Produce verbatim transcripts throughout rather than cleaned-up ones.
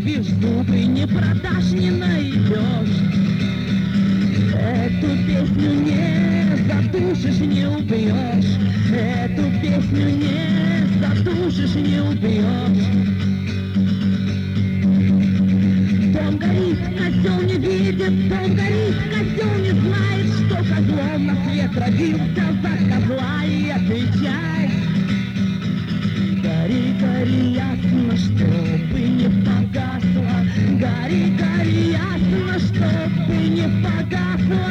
выбьешь зубы, не продашь, не найдешь. Эту песню не задушишь, не убьешь. Эту песню не задушишь, не убьешь. Дом горит, козел не видит, дом горит, козел не знает, что козлом на свет родился, за козла и отвечай. Гори, гори, ясно, чтобы не погасла. Гори, гори, ясно, чтобы не погасла.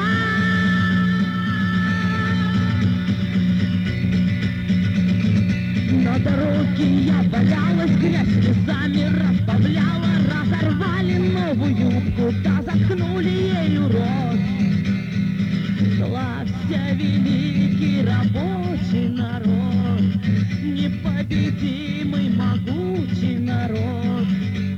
На дороге я валялась, грязь слезами разбавляла. Разорвали новую юбку, да заткнули ею рот. Славься, великий рабочий народ, непобедимый могучий народ.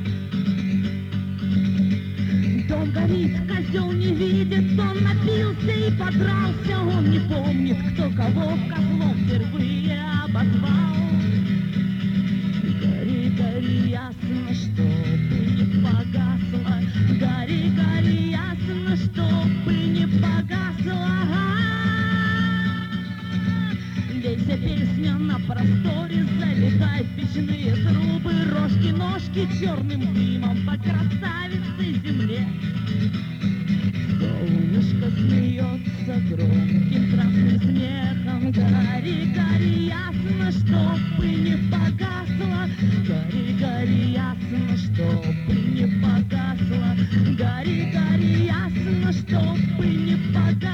Дом горит, козел не видит, он напился и подрался. Он не помнит, кто кого козлом впервые обозвал. Гори, гори, ясно, чтобы не погасла. Гори, гори, ясно, чтобы не погасла. Лейся, песня на просторе, залетай в печные трубы. Рожки, ножки черным дымом по красавице земле. Солнышко смеется громким красным смехом. Гори, гори, ясно, чтобы не погасла. Гори, гори, ясно, чтобы не погасла. Гори, гори, ясно, чтобы не погасла.